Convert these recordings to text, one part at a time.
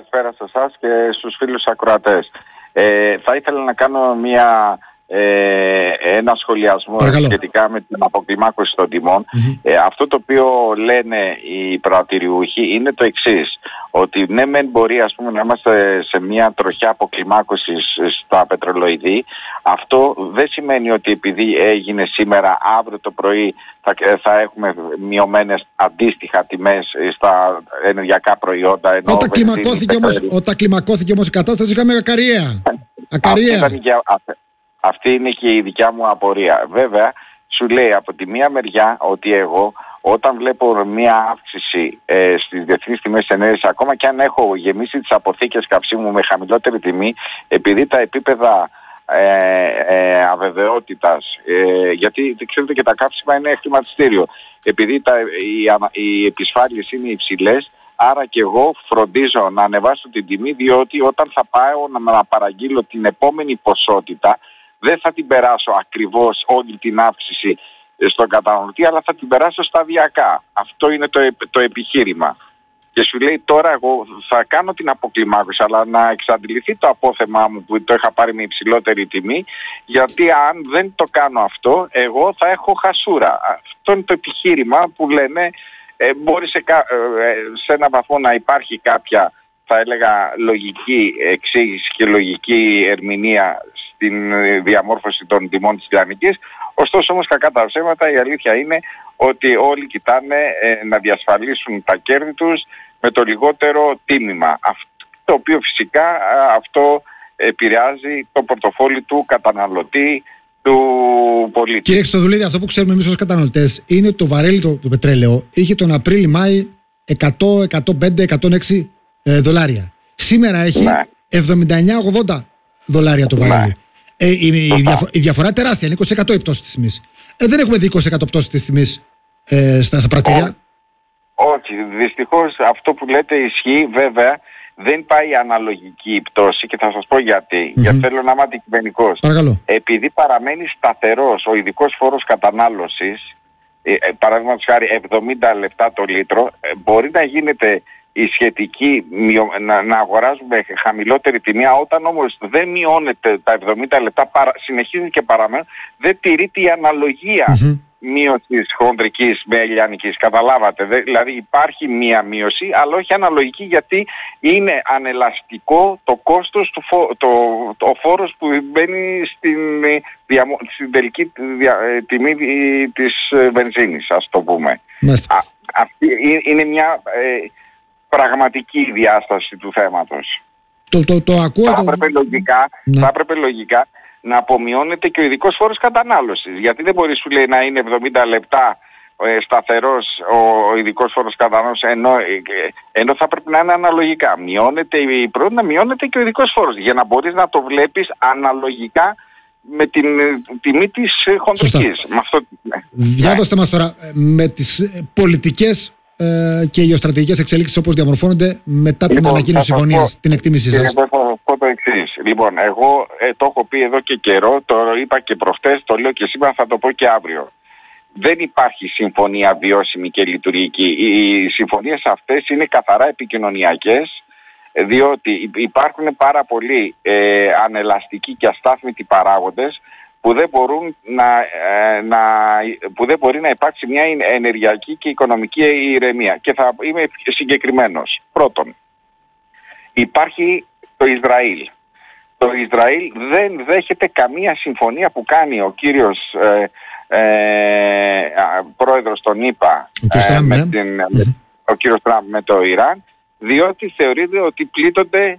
Καλησπέρα σε εσάς και στους φίλους ακροατές. Θα ήθελα να κάνω ένα σχολιασμό σχετικά με την αποκλιμάκωση των τιμών. Αυτό το οποίο λένε οι πρατηριούχοι είναι το εξής, ότι ναι μεν μπορεί να είμαστε σε μια τροχιά αποκλιμάκωσης στα πετρελοειδή. Αυτό δεν σημαίνει ότι επειδή έγινε σήμερα, αύριο το πρωί θα έχουμε μειωμένες αντίστοιχα τιμές στα ενεργειακά προϊόντα. Όταν κλιμακώθηκε όμως η κατάσταση είχαμε ακαριέα. Αυτή είναι και η δικιά μου απορία. Βέβαια, σου λέει από τη μία μεριά ότι εγώ όταν βλέπω μία αύξηση στις διεθνείς τιμές ενέργειας, ακόμα και αν έχω γεμίσει τις αποθήκες καυσίμου με χαμηλότερη τιμή, επειδή τα επίπεδα αβεβαιότητας, γιατί ξέρετε και τα καύσιμα είναι χρηματιστήριο, επειδή οι επισφάλειες είναι υψηλές, άρα και εγώ φροντίζω να ανεβάσω την τιμή, διότι όταν θα πάω να παραγγείλω την επόμενη ποσότητα, δεν θα την περάσω ακριβώς όλη την αύξηση στον καταναλωτή, αλλά θα την περάσω σταδιακά. Αυτό είναι το επιχείρημα. Και σου λέει τώρα εγώ θα κάνω την αποκλιμάκωση, αλλά να εξαντληθεί το απόθεμά μου που το είχα πάρει με υψηλότερη τιμή, γιατί αν δεν το κάνω αυτό, εγώ θα έχω χασούρα. Αυτό είναι το επιχείρημα που λένε, μπορεί σε ένα βαθμό να υπάρχει κάποια, θα έλεγα, λογική εξήγηση και λογική ερμηνεία στην διαμόρφωση των τιμών της λιανικής. Ωστόσο όμως κακά τα ψέματα, η αλήθεια είναι ότι όλοι κοιτάνε να διασφαλίσουν τα κέρδη τους με το λιγότερο τίμημα. Αυτό το οποίο φυσικά αυτό επηρεάζει το πορτοφόλι του καταναλωτή, του πολίτη. Κύριε Χριστοδουλίδη, αυτό που ξέρουμε εμείς ως καταναλωτές είναι ότι το βαρέλι το πετρέλαιο είχε τον Απρίλη-Μάη 100, 105, 106 δολάρια. Σήμερα έχει 79-80 δολάρια το βαρέλι. Η διαφορά τεράστια, είναι 20% η πτώση της τιμής. Δεν έχουμε δει 20% πτώση της τιμής στα πρατήρια. Όχι, δυστυχώς αυτό που λέτε ισχύει. Βέβαια δεν πάει αναλογική η πτώση και θα σας πω γιατί. Γιατί θέλω να είμαι αντικειμενικός. Επειδή παραμένει σταθερός ο ειδικός φόρος κατανάλωσης, παραδείγματος χάρη 70 λεπτά το λίτρο, μπορεί να γίνεται η σχετική να αγοράζουμε χαμηλότερη τιμή, όταν όμως δεν μειώνεται τα 70 λεπτά, συνεχίζει και παραμένει, δεν τηρείται η αναλογία μείωσης χονδρικής με λιανικής. Καταλάβατε, δηλαδή υπάρχει μία μείωση, αλλά όχι αναλογική, γιατί είναι ανελαστικό το κόστος, ο φόρος που μπαίνει στην τελική τιμή της βενζίνης, ας το πούμε. Αυτή είναι μια πραγματική διάσταση του θέματος. Το ακούω. Θα έπρεπε λογικά να απομειώνεται και ο ειδικός φόρος κατανάλωσης. Γιατί δεν μπορεί, σου λέει, να είναι 70 λεπτά σταθερός ο ειδικός φόρος κατανάλωσης, ενώ θα πρέπει να είναι αναλογικά. Μειώνεται η πρώτη, να μειώνεται και ο ειδικός φόρος, για να μπορείς να το βλέπεις αναλογικά με την τιμή της χονδρικής. Διάδοστε μας τώρα με τις πολιτικές και γεωστρατηγικές εξελίξεις όπως διαμορφώνονται μετά την ανακοίνωση συμφωνίας, την εκτίμησή σας. Θα πω το εξής. Λοιπόν, εγώ το έχω πει εδώ και καιρό, το είπα και προχτές, το λέω και σήμερα, θα το πω και αύριο. Δεν υπάρχει συμφωνία βιώσιμη και λειτουργική. Οι συμφωνίες αυτές είναι καθαρά επικοινωνιακές, διότι υπάρχουν πάρα πολλοί ανελαστικοί και αστάθμητοι παράγοντες που δεν μπορεί να υπάρξει μια ενεργειακή και οικονομική ηρεμία. Και θα είμαι συγκεκριμένος. Πρώτον, υπάρχει το Ισραήλ. Το Ισραήλ δεν δέχεται καμία συμφωνία που κάνει ο κύριος πρόεδρος των ΗΠΑ, ο κύριος Τραμπ με το Ιράν, διότι θεωρείται ότι πλήττονται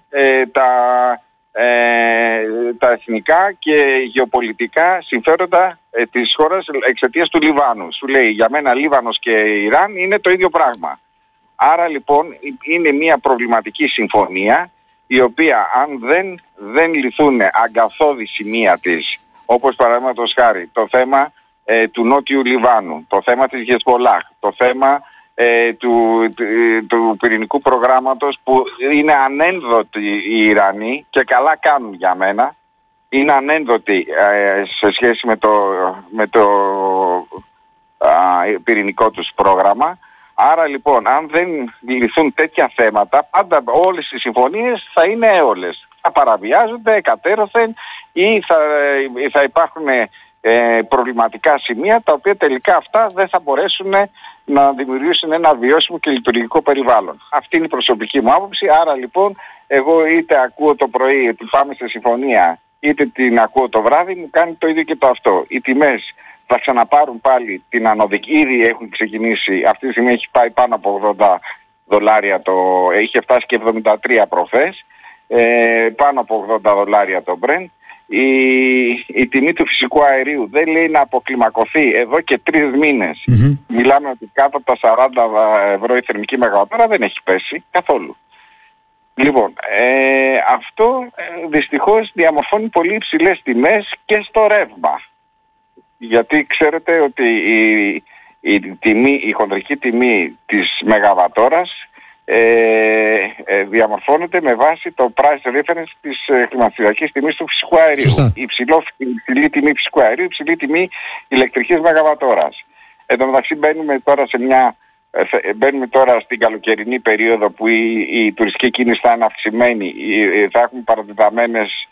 τα εθνικά και γεωπολιτικά συμφέροντα της χώρας εξαιτίας του Λιβάνου. Σου λέει, για μένα Λίβανος και Ιράν είναι το ίδιο πράγμα. Άρα λοιπόν είναι μια προβληματική συμφωνία, η οποία αν δεν λυθούν αγκαθώδη σημεία της, όπως παραδείγματος χάρη το θέμα του Νότιου Λιβάνου, το θέμα της Χεσμπολάχ, το θέμα του πυρηνικού προγράμματος, που είναι ανένδοτοι οι Ιρανοί και καλά κάνουν για μένα, είναι ανένδοτοι σε σχέση με το πυρηνικό τους πρόγραμμα. Άρα λοιπόν, αν δεν λυθούν τέτοια θέματα, πάντα όλες οι συμφωνίες θα είναι έολες. Θα παραβιάζονται εκατέρωθεν ή θα υπάρχουν προβληματικά σημεία, τα οποία τελικά αυτά δεν θα μπορέσουν να δημιουργήσουν ένα βιώσιμο και λειτουργικό περιβάλλον. Αυτή είναι η προσωπική μου άποψη. Άρα λοιπόν, εγώ είτε ακούω το πρωί ότι πάμε σε συμφωνία, είτε την ακούω το βράδυ, μου κάνει το ίδιο και το αυτό. Οι τιμές θα ξαναπάρουν πάλι την ανωδική, ήδη έχουν ξεκινήσει, αυτή τη στιγμή έχει πάει πάνω από $80, είχε φτάσει και 73 προχθές, πάνω από $80 το Brent. Η τιμή του φυσικού αερίου δεν λέει να αποκλιμακωθεί εδώ και 3 μήνες. Μιλάμε ότι κάτω από τα €40 η θερμική μεγαβατόρα δεν έχει πέσει καθόλου. Λοιπόν, αυτό δυστυχώς διαμορφώνει πολύ υψηλές τιμές και στο ρεύμα. Γιατί ξέρετε ότι η χονδρική τιμή της μεγαβατόρας διαμορφώνεται με βάση το price reference της κλιματιστηριακής τιμής του φυσικού αερίου. Υψηλή τιμή φυσικού αερίου, υψηλή τιμή ηλεκτρικής μεγαβατόρας. Εν τω μεταξύ μπαίνουμε τώρα στην καλοκαιρινή περίοδο που η τουριστική κίνηση θα είναι αυξημένη, θα έχουμε παρατεταμένες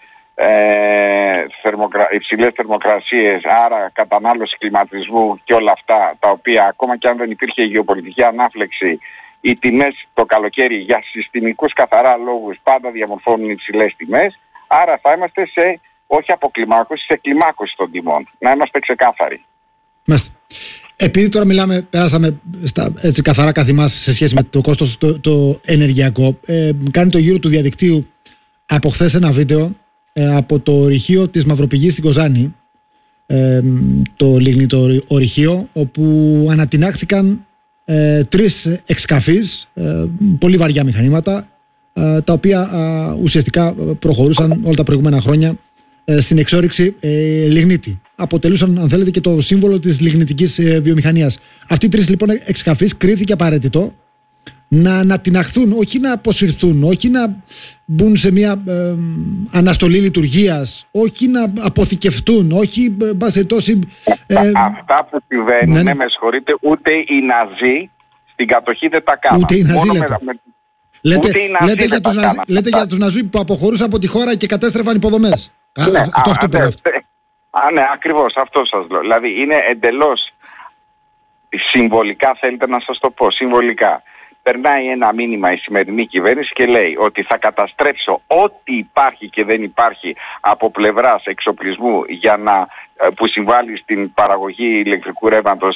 υψηλές θερμοκρασίες, άρα κατανάλωση κλιματισμού και όλα αυτά, τα οποία ακόμα και αν δεν υπήρχε γεωπολιτική ανάφλεξη, οι τιμές το καλοκαίρι για συστημικούς καθαρά λόγους πάντα διαμορφώνουν υψηλές τιμές, άρα θα είμαστε σε όχι αποκλιμάκωση, σε κλιμάκωση των τιμών. Να είμαστε ξεκάθαροι. Μάλιστα. Επειδή τώρα πέρασαμε στα έτσι καθαρά καθημάς σε σχέση με το κόστος το ενεργειακό, κάνει το γύρο του διαδικτύου από χθες ένα βίντεο από το ορυχείο της Μαυροπηγής στην Κοζάνη, το λιγνητό ορυχείο, όπου ανατινάχθηκαν 3 εξκαφείς, πολύ βαριά μηχανήματα, τα οποία ουσιαστικά προχωρούσαν όλα τα προηγούμενα χρόνια στην εξόρυξη λιγνίτη. Αποτελούσαν, αν θέλετε, και το σύμβολο της λιγνητικής βιομηχανίας. Αυτοί οι 3 λοιπόν εξκαφείς κρίθηκε απαραίτητο να ανατιναχθούν, όχι να αποσυρθούν, όχι να μπουν σε μια αναστολή λειτουργίας, όχι να αποθηκευτούν, όχι αυτά που συμβαίνουν, με συγχωρείτε, ούτε οι Ναζί στην κατοχή δεν τα κάνουν. Ούτε οι Ναζί λέτε για τους Ναζί που αποχωρούσαν από τη χώρα και κατέστρεφαν υποδομές. Ναι, ακριβώς, αυτό σας λέω. Δηλαδή είναι εντελώς συμβολικά, θέλετε να σας το πω, συμβολικά. Περνάει ένα μήνυμα η σημερινή κυβέρνηση και λέει ότι θα καταστρέψω ό,τι υπάρχει και δεν υπάρχει από πλευράς εξοπλισμού που συμβάλλει στην παραγωγή ηλεκτρικού ρεύματος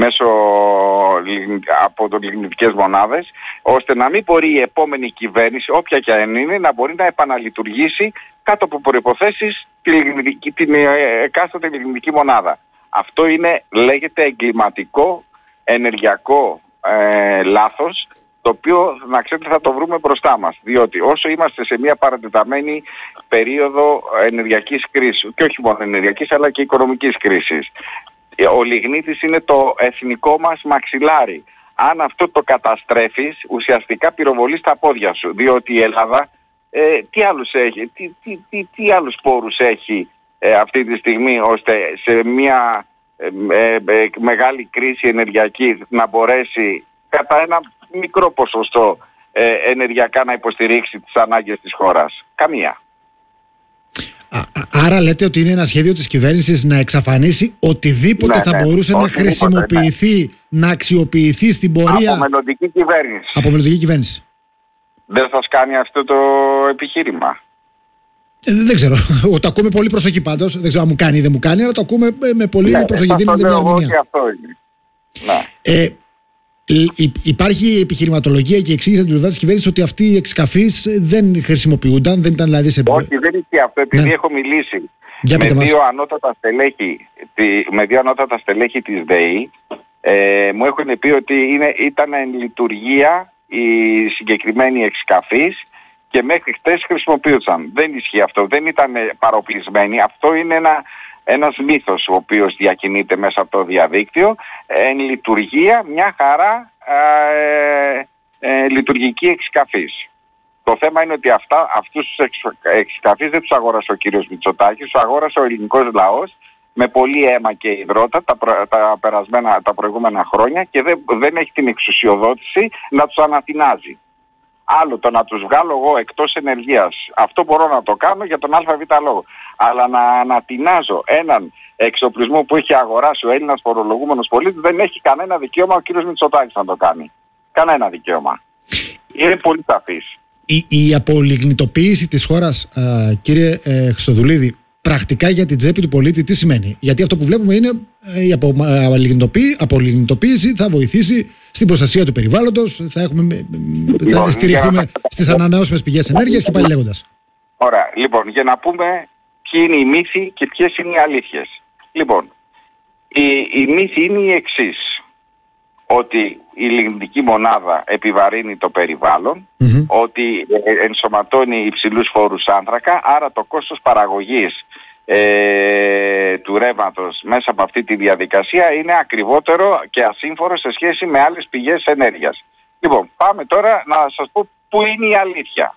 από λιγνητικές μονάδες, ώστε να μην μπορεί η επόμενη κυβέρνηση, όποια και αν είναι, να μπορεί να επαναλειτουργήσει κάτω από προϋποθέσεις την εκάστοτε λιγνητική μονάδα. Αυτό λέγεται εγκληματικό ενεργειακό λάθος, το οποίο να ξέρετε θα το βρούμε μπροστά μας, διότι όσο είμαστε σε μια παρατεταμένη περίοδο ενεργειακής κρίσης, και όχι μόνο ενεργειακής αλλά και οικονομικής κρίσης, ο λιγνίτης είναι το εθνικό μας μαξιλάρι. Αν αυτό το καταστρέφεις, ουσιαστικά πυροβολείς τα πόδια σου, διότι η Ελλάδα τι άλλους πόρους έχει αυτή τη στιγμή, ώστε σε μια μεγάλη κρίση ενεργειακή να μπορέσει κατά ένα μικρό ποσοστό ενεργειακά να υποστηρίξει τις ανάγκες της χώρας. Καμία. Άρα λέτε ότι είναι ένα σχέδιο της κυβέρνησης να εξαφανίσει οτιδήποτε θα μπορούσε να χρησιμοποιηθεί, να αξιοποιηθεί στην πορεία από μελλοντική κυβέρνηση. Από μελλοντική κυβέρνηση. Δεν θα κάνει αυτό το επιχείρημα. Δεν ξέρω. Το ακούμε πολύ προσοχή πάντως. Δεν ξέρω αν μου κάνει ή δεν μου κάνει, αλλά το ακούμε με πολύ προσοχή. Δίνουμε μια ερμηνεία. Αυτό είναι. Υπάρχει επιχειρηματολογία και εξήγηση από την πλευρά της κυβέρνησης ότι αυτοί οι εξκαφείς δεν χρησιμοποιούνταν, δεν ήταν δηλαδή σε... Όχι, δεν ισχύει αυτό, επειδή έχω μιλήσει με δύο ανώτατα στελέχη της ΔΕΗ, μου έχουν πει ότι ήταν εν λειτουργία οι συγκεκριμένοι εξκαφείς και μέχρι χτες χρησιμοποιούσαν. Δεν ισχύει αυτό, δεν ήταν παροπλισμένοι. Αυτό είναι ένας μύθος ο οποίος διακινείται μέσα από το διαδίκτυο. Εν λειτουργία μια χαρά λειτουργική εξκαφής. Το θέμα είναι ότι αυτούς τους εξκαφείς δεν τους αγόρασε ο κύριος Μητσοτάκης, τους αγόρασε ο ελληνικός λαός με πολύ αίμα και υδρότα τα προηγούμενα χρόνια και δεν έχει την εξουσιοδότηση να τους ανατινάζει. Άλλο το να τους βγάλω εγώ εκτός ενεργείας, αυτό μπορώ να το κάνω για τον ΑΒ λόγο. Αλλά να ανατινάζω έναν εξοπλισμό που έχει αγοράσει ο Έλληνας φορολογούμενος πολίτης, δεν έχει κανένα δικαίωμα ο κύριος Μητσοτάκης να το κάνει. Κανένα δικαίωμα. Είναι πολύ σαφής. Η απολιγνητοποίηση της χώρας, κύριε Χριστοδουλίδη, πρακτικά για την τσέπη του πολίτη τι σημαίνει? Γιατί αυτό που βλέπουμε είναι η απολιγνητοποίηση θα βοηθήσει στην προστασία του περιβάλλοντος, θα στηριχθούμε στις ανανεώσιμες πηγές ενέργειας και πάλι λέγοντας. Ωραία. Λοιπόν, για να πούμε ποιοι είναι οι μύθοι και ποιες είναι οι αλήθειες. Λοιπόν, η μύθη είναι η εξής. Ότι η λιγνητική μονάδα επιβαρύνει το περιβάλλον, ότι ενσωματώνει υψηλούς φόρους άνθρακα, άρα το κόστος παραγωγής του ρεύματος μέσα από αυτή τη διαδικασία είναι ακριβότερο και ασύμφορο σε σχέση με άλλες πηγές ενέργειας. Λοιπόν, πάμε τώρα να σας πω πού είναι η αλήθεια.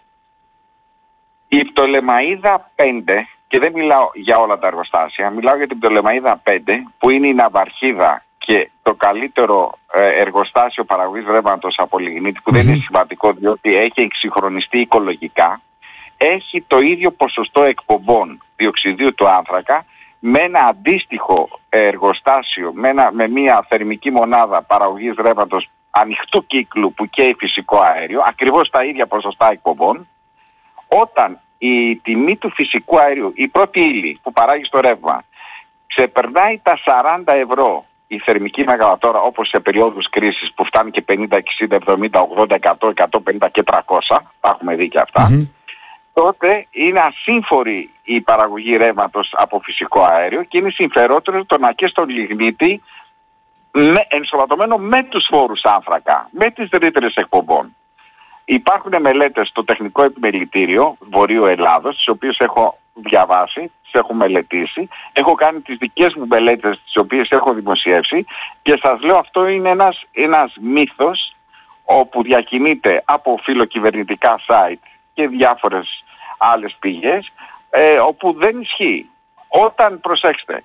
Η Πτολεμαΐδα 5, και δεν μιλάω για όλα τα εργοστάσια, μιλάω για την Πτολεμαΐδα 5, που είναι η ναυαρχίδα και το καλύτερο εργοστάσιο παραγωγής ρεύματος από λιγνίτη, που δεν είναι σημαντικό διότι έχει εξυγχρονιστεί οικολογικά, έχει το ίδιο ποσοστό εκπομπών διοξιδίου του άνθρακα με ένα αντίστοιχο εργοστάσιο, με μια θερμική μονάδα παραγωγής ρεύματος ανοιχτού κύκλου που καίει φυσικό αέριο, ακριβώς τα ίδια ποσοστά εκπομπών. Όταν η τιμή του φυσικού αερίου, η πρώτη ύλη που παράγει στο ρεύμα, ξεπερνάει τα 40 ευρώ η θερμική μεγαβατόρα, όπως σε περίοδους κρίσης που φτάνει και 50, 60, 70, 80, 100, 150 και 300, τα έχουμε δει και αυτά, τότε είναι ασύμφορη η παραγωγή ρεύματος από φυσικό αέριο και είναι συμφερότερο το να και στο λιγνίτη ενσωματωμένο με τους φόρους άνθρακα, με τις ρήτρες εκπομπών. Υπάρχουν μελέτες στο Τεχνικό Επιμελητήριο Βορείου Ελλάδος, τις οποίες έχω διαβάσει, τις έχω μελετήσει, έχω κάνει τις δικές μου μελέτες, τις οποίες έχω δημοσιεύσει, και σας λέω αυτό είναι ένας μύθος όπου διακινείται από φιλοκυβερνητικά site και διάφορες άλλες πηγές, όπου δεν ισχύει. Όταν, προσέξτε,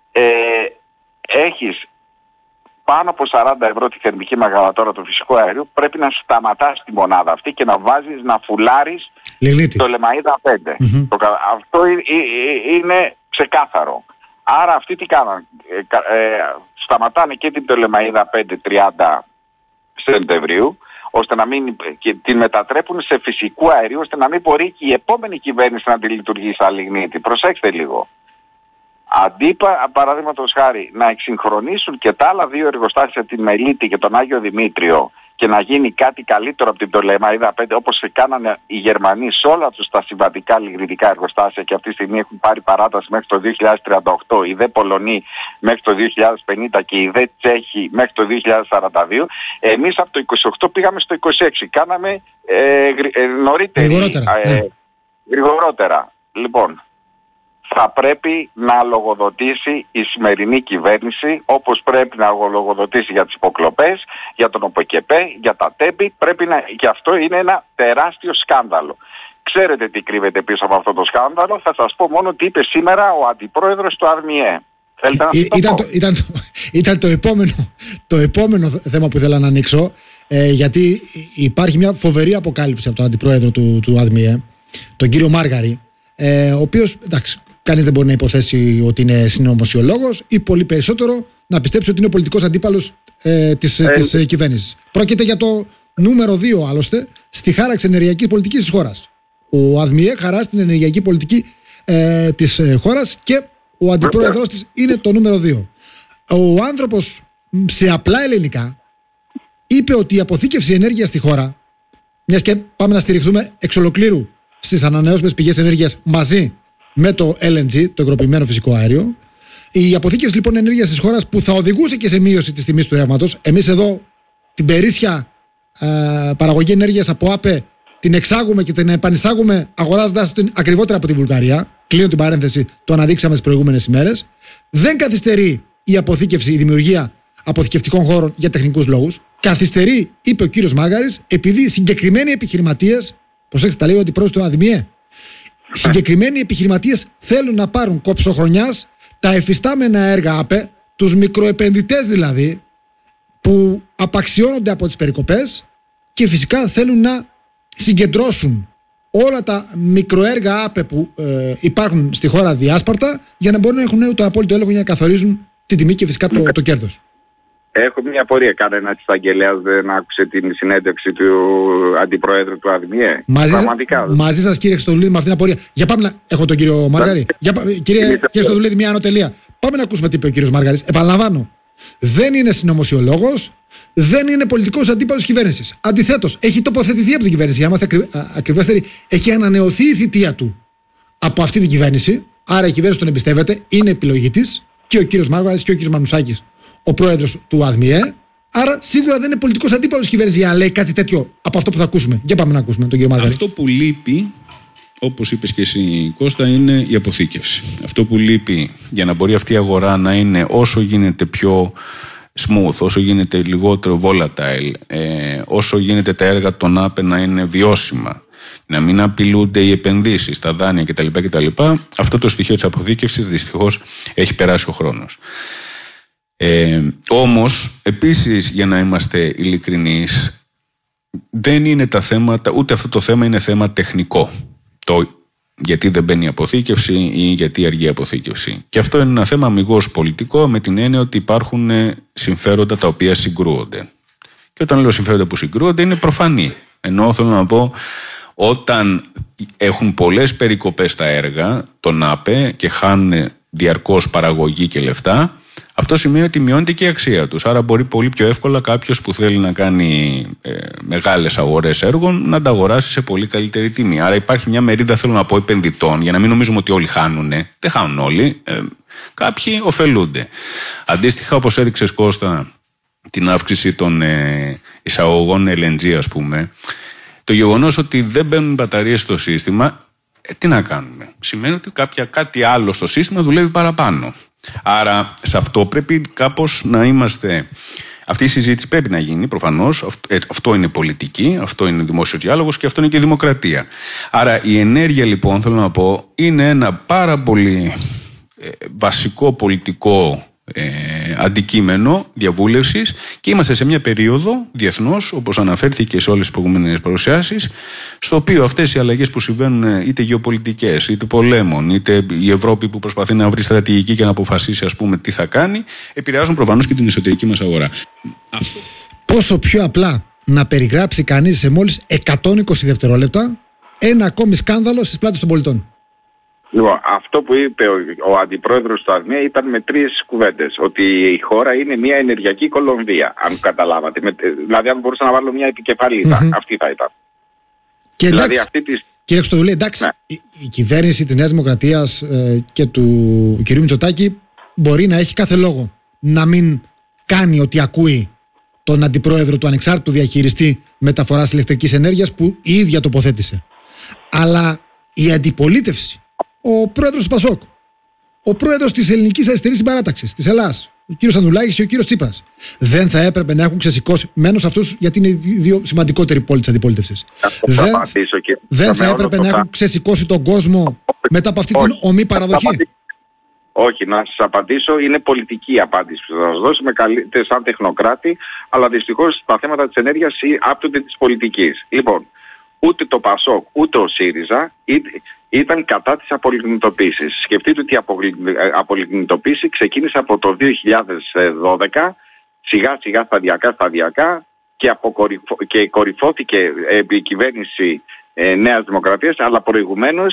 έχεις πάνω από 40 ευρώ τη θερμική μεγαβατόρα του φυσικού αερίου, πρέπει να σταματάς τη μονάδα αυτή και να βάζεις, να φουλάρεις το Πτολεμαΐδα 5. Αυτό είναι ξεκάθαρο. Άρα αυτοί τι κάνανε? Σταματάνε και την Πτολεμαΐδα 5 30 Σεπτεμβρίου, ώστε να μην, και την μετατρέπουν σε φυσικού αερίου, ώστε να μην μπορεί και η επόμενη κυβέρνηση να τη λειτουργεί σαν λιγνίτη. Προσέξτε λίγο. Αντί παραδείγματος χάρη να εξυγχρονίσουν και τα άλλα δύο εργοστάσια, την Μελίτη και τον Άγιο Δημήτριο, και να γίνει κάτι καλύτερο από την Πτολεμαΐδα 5, όπως κάνανε οι Γερμανοί σε όλα τους τα συμβατικά λιγνητικά εργοστάσια, και αυτή τη στιγμή έχουν πάρει παράταση μέχρι το 2038, οι δε Πολωνοί μέχρι το 2050 και οι δε Τσέχοι μέχρι το 2042, εμείς από το 28 πήγαμε στο 26, κάναμε γρηγορότερα. Λοιπόν, θα πρέπει να λογοδοτήσει η σημερινή κυβέρνηση, όπως πρέπει να λογοδοτήσει για τις υποκλοπές, για τον ΟΠΕΚΕΠΕ, για τα ΤΕΠΗ, και αυτό είναι ένα τεράστιο σκάνδαλο. Ξέρετε τι κρύβεται πίσω από αυτό το σκάνδαλο? Θα σας πω μόνο τι είπε σήμερα ο αντιπρόεδρος του ΑΡΜΙΕ. Ήταν το επόμενο θέμα που ήθελα να ανοίξω, γιατί υπάρχει μια φοβερή αποκάλυψη από τον αντιπρόεδρο του ΑΡΜΙΕ, τον κύριο Μάργαρη, ο οποίος, εντάξει, κανείς δεν μπορεί να υποθέσει ότι είναι συνωμοσιολόγος ή πολύ περισσότερο να πιστέψει ότι είναι ο πολιτικός αντίπαλος της κυβέρνησης. Πρόκειται για το νούμερο 2 άλλωστε στη χάραξη ενεργειακής πολιτικής της χώρας. Ο ΑΔΜΙΕ χαράζει την ενεργειακή πολιτική της χώρας και ο αντιπρόεδρος της είναι το νούμερο 2. Ο άνθρωπος σε απλά ελληνικά είπε ότι η αποθήκευση ενέργειας στη χώρα, μιας και πάμε να στηριχθούμε εξ ολοκλήρου στις ανανεώσιμες πηγές ενέργειας μαζί με το LNG, το υγροποιημένο φυσικό αέριο. Η αποθήκευση λοιπόν ενέργειας της χώρας που θα οδηγούσε και σε μείωση της τιμής του ρεύματος. Εμείς εδώ την περίσσια παραγωγή ενέργειας από ΑΠΕ την εξάγουμε και την επανεισάγουμε αγοράζοντας την ακριβότερα από τη Βουλγαρία. Κλείνω την παρένθεση, το αναδείξαμε τις προηγούμενες ημέρες. Δεν καθυστερεί η αποθήκευση, η δημιουργία αποθηκευτικών χώρων για τεχνικούς λόγους. Καθυστερεί, είπε ο κύριος Μάργαρης, επειδή συγκεκριμένοι επιχειρηματίες, προσέξτε, τα λέει ο αντιπρόεδρος του ΑΔΜΙΕ, συγκεκριμένοι επιχειρηματίες θέλουν να πάρουν κόψοχρονιάς τα εφιστάμενα έργα ΑΠΕ, τους μικροεπενδυτές δηλαδή, που απαξιώνονται από τις περικοπές και φυσικά θέλουν να συγκεντρώσουν όλα τα μικροέργα ΑΠΕ που υπάρχουν στη χώρα διάσπαρτα, για να μπορούν να έχουν το απόλυτο έλεγχο για να καθορίζουν την τιμή και φυσικά το κέρδος. Έχω μια απορία. Κανένας εισαγγελέας δεν άκουσε την συνέντευξη του αντιπροέδρου του ΑΔΜΙΕ? Μαζί σας, κύριε Χριστοδουλίδη, με αυτήν την απορία. Για πάμε να... Έχω τον κύριο Μαργαρή. Κύριε Χριστοδουλίδη, μια ανωτελεία. Πάμε να ακούσουμε τι είπε ο κύριος Μαργαρής. Επαναλαμβάνω. Δεν είναι συνωμοσιολόγος, δεν είναι πολιτικός αντίπαλος κυβέρνησης. Αντιθέτως, έχει τοποθετηθεί από την κυβέρνηση. Για να είμαστε ακριβέστεροι, έχει ανανεωθεί η θητεία του από αυτή την κυβέρνηση. Άρα η κυβέρνηση τον εμπιστεύεται, είναι επιλογή της, και ο κύριος Μαργαρής και ο κύριος Μανουσάκης, ο πρόεδρος του ΑΔΜΙΕ. Άρα σίγουρα δεν είναι πολιτικός αντίπαλος κυβέρνηση για να λέει κάτι τέτοιο από αυτό που θα ακούσουμε. Για πάμε να ακούσουμε τον κύριο Μαργαρή. Αυτό που λείπει, όπως είπες και εσύ, Κώστα, είναι η αποθήκευση. Αυτό που λείπει για να μπορεί αυτή η αγορά να είναι όσο γίνεται πιο smooth, όσο γίνεται λιγότερο volatile, όσο γίνεται τα έργα των ΑΠΕ να είναι βιώσιμα, να μην απειλούνται οι επενδύσεις, τα δάνεια κτλ. Αυτό το στοιχείο της αποθήκευσης δυστυχώς έχει περάσει ο χρόνος. Όμως, επίσης, για να είμαστε ειλικρινείς, δεν είναι τα θέματα, ούτε αυτό το θέμα είναι θέμα τεχνικό. Γιατί δεν μπαίνει η αποθήκευση ή γιατί αργεί η αποθήκευση. Και αυτό είναι ένα θέμα αμιγώς πολιτικό, με την έννοια ότι υπάρχουν συμφέροντα τα οποία συγκρούονται. Και όταν λέω συμφέροντα που συγκρούονται, είναι προφανή. Ενώ θέλω να πω, όταν έχουν πολλές περικοπές στα έργα, τον ΑΠΕ, και χάνουν διαρκώς παραγωγή και λεφτά, αυτό σημαίνει ότι μειώνεται και η αξία τους. Άρα μπορεί πολύ πιο εύκολα κάποιος που θέλει να κάνει μεγάλες αγορές έργων να τα αγοράσει σε πολύ καλύτερη τιμή. Άρα υπάρχει μια μερίδα, θέλω να πω, επενδυτών, για να μην νομίζουμε ότι όλοι χάνουν. Δεν χάνουν όλοι. Κάποιοι ωφελούνται. Αντίστοιχα, όπως έδειξες, Κώστα, την αύξηση των εισαγωγών LNG, ας πούμε, το γεγονός ότι δεν μπαίνουν μπαταρίες στο σύστημα, τι να κάνουμε? Σημαίνει ότι κάτι άλλο στο σύστημα δουλεύει παραπάνω. Άρα σε αυτό πρέπει κάπως να είμαστε. Αυτή η συζήτηση πρέπει να γίνει προφανώς. Αυτό είναι πολιτική, αυτό είναι δημόσιος διάλογος και αυτό είναι και δημοκρατία. Άρα η ενέργεια, λοιπόν, θέλω να πω, είναι ένα πάρα πολύ βασικό πολιτικό αντικείμενο διαβούλευσης και είμαστε σε μια περίοδο διεθνώς, όπως αναφέρθηκε σε όλες τις προηγούμενες παρουσιάσεις, στο οποίο αυτές οι αλλαγές που συμβαίνουν, είτε γεωπολιτικές, είτε πολέμων, είτε η Ευρώπη που προσπαθεί να βρει στρατηγική και να αποφασίσει, ας πούμε, τι θα κάνει, επηρεάζουν προφανώς και την εσωτερική μας αγορά. Πόσο πιο απλά να περιγράψει κανείς σε μόλις 120 δευτερόλεπτα ένα ακόμη σκάνδαλο στις πλάτες των πολιτών? Λοιπόν, αυτό που είπε ο αντιπρόεδρος του ΑΔΜΙΕ ήταν με 3 κουβέντες. Ότι η χώρα είναι μια ενεργειακή Κολομβία, αν καταλάβατε. Δηλαδή, αν μπορούσα να βάλω μια επικεφαλίδα, αυτή θα ήταν. Και δηλαδή, εντάξει, κύριε Χριστοδουλή, εντάξει, ναι, η κυβέρνηση της Νέας Δημοκρατίας και του κ. Μητσοτάκη μπορεί να έχει κάθε λόγο να μην κάνει ότι ακούει τον αντιπρόεδρο του ανεξάρτητου διαχειριστή μεταφοράς ηλεκτρικής ενέργειας που η ίδια τοποθέτησε. Αλλά η αντιπολίτευση, ο πρόεδρος του ΠΑΣΟΚ, ο πρόεδρος της Ελληνικής Αριστερής Συμπαράταξης της Ελλάδας, ο κύριος Ανδρουλάκης και ο κύριος Τσίπρας, δεν θα έπρεπε να έχουν ξεσηκώσει, μένω σε αυτούς γιατί είναι οι δύο σημαντικότεροι πόλοι της αντιπολίτευσης, δεν θα έπρεπε να έχουν ξεσηκώσει τον κόσμο μετά από αυτή την ομή παραδοχή? Όχι, να σας απαντήσω, είναι πολιτική η απάντηση που θα σας δώσω, με καλείτε σαν τεχνοκράτη, αλλά δυστυχώς τα θέματα της ενέργειας άπτονται της πολιτικής. Λοιπόν, ούτε το ΠΑΣΟΚ ούτε ο ΣΥΡΙΖΑ ήταν κατά της απολιγνητοποίησης. Σκεφτείτε ότι η απολιγνητοποίηση ξεκίνησε από το 2012, σιγά σιγά σταδιακά και κορυφώθηκε επί η κυβέρνηση Νέας Δημοκρατίας, αλλά προηγουμένως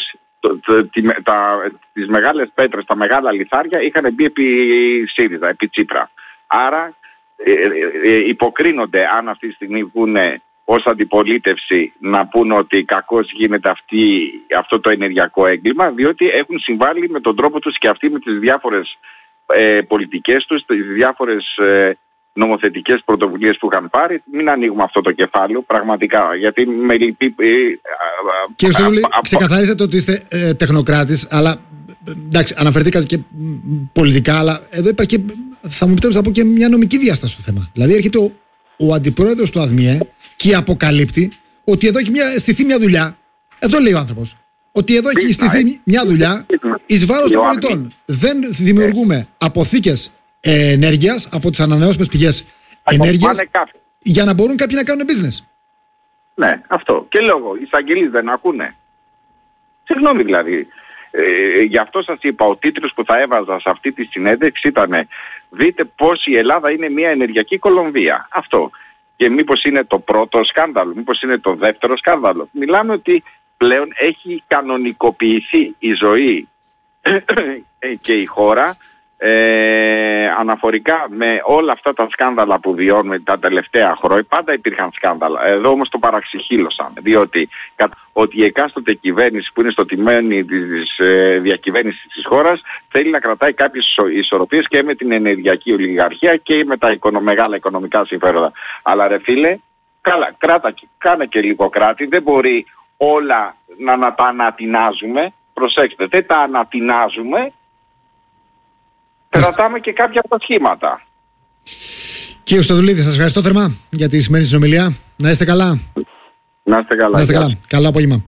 τις μεγάλες πέτρες, τα μεγάλα λιθάρια είχαν μπει επί ΣΥΡΙΖΑ, επί Τσίπρα. Άρα υποκρίνονται, αν αυτή τη στιγμή πούνε ως αντιπολίτευση, να πούν ότι κακώς γίνεται αυτό το ενεργειακό έγκλημα, διότι έχουν συμβάλει με τον τρόπο τους και αυτοί με τις διάφορες πολιτικές τους, τις διάφορες νομοθετικές πρωτοβουλίες που είχαν πάρει. Μην ανοίγουμε αυτό το κεφάλαιο, πραγματικά, γιατί με λυπεί. Κύριε Στολή, ξεκαθαρίσατε ότι είστε τεχνοκράτης, αλλά εντάξει, αναφερθήκατε και πολιτικά, αλλά εδώ υπάρχει και, θα μου επιτρέψετε να πω, και μια νομική διάσταση στο θέμα. Δηλαδή έρχεται ο αντιπρόεδρος του ΑΔΜΙΕ και αποκαλύπτει ότι εδώ έχει στηθεί μια δουλειά. Αυτό λέει ο άνθρωπος. ότι εδώ έχει στηθεί μια δουλειά εις βάρος των πολιτών. Δεν δημιουργούμε αποθήκες ενέργειας από τις ανανεώσιμες πηγές ενέργειας για να μπορούν κάποιοι να κάνουν business. Ναι, αυτό. Και λόγω, οι εισαγγελείς δεν ακούνε. Συγγνώμη δηλαδή. Γι' αυτό σας είπα, ο τίτλος που θα έβαζα σε αυτή τη συνέντευξη ήταν «Δείτε πως η Ελλάδα είναι μια ενεργειακή Κολομβία». Αυτό. Και μήπως είναι το πρώτο σκάνδαλο, μήπως είναι το δεύτερο σκάνδαλο. Μιλάμε ότι πλέον έχει κανονικοποιηθεί η ζωή και η χώρα αναφορικά με όλα αυτά τα σκάνδαλα που βιώνουμε τα τελευταία χρόνια. Πάντα υπήρχαν σκάνδαλα. Εδώ όμως το παραξυχήλωσαν. Διότι ότι η εκάστοτε κυβέρνηση που είναι στο τιμένη της διακυβέρνησης της χώρας θέλει να κρατάει κάποιες ισορροπίες και με την ενεργειακή ολιγαρχία και με τα μεγάλα οικονομικά συμφέροντα. Αλλά ρε φίλε, κάνε και λίγο κράτη. Δεν μπορεί όλα να τα ανατινάζουμε. Προσέξτε, δεν τα ανατινάζουμε. Κρατάμε και κάποια από τα σχήματα. Κύριε Στοδουλίδη, σας ευχαριστώ θερμά για τη σημερινή συνομιλία. Να είστε καλά. Να είστε καλά. Καλό απόγευμα.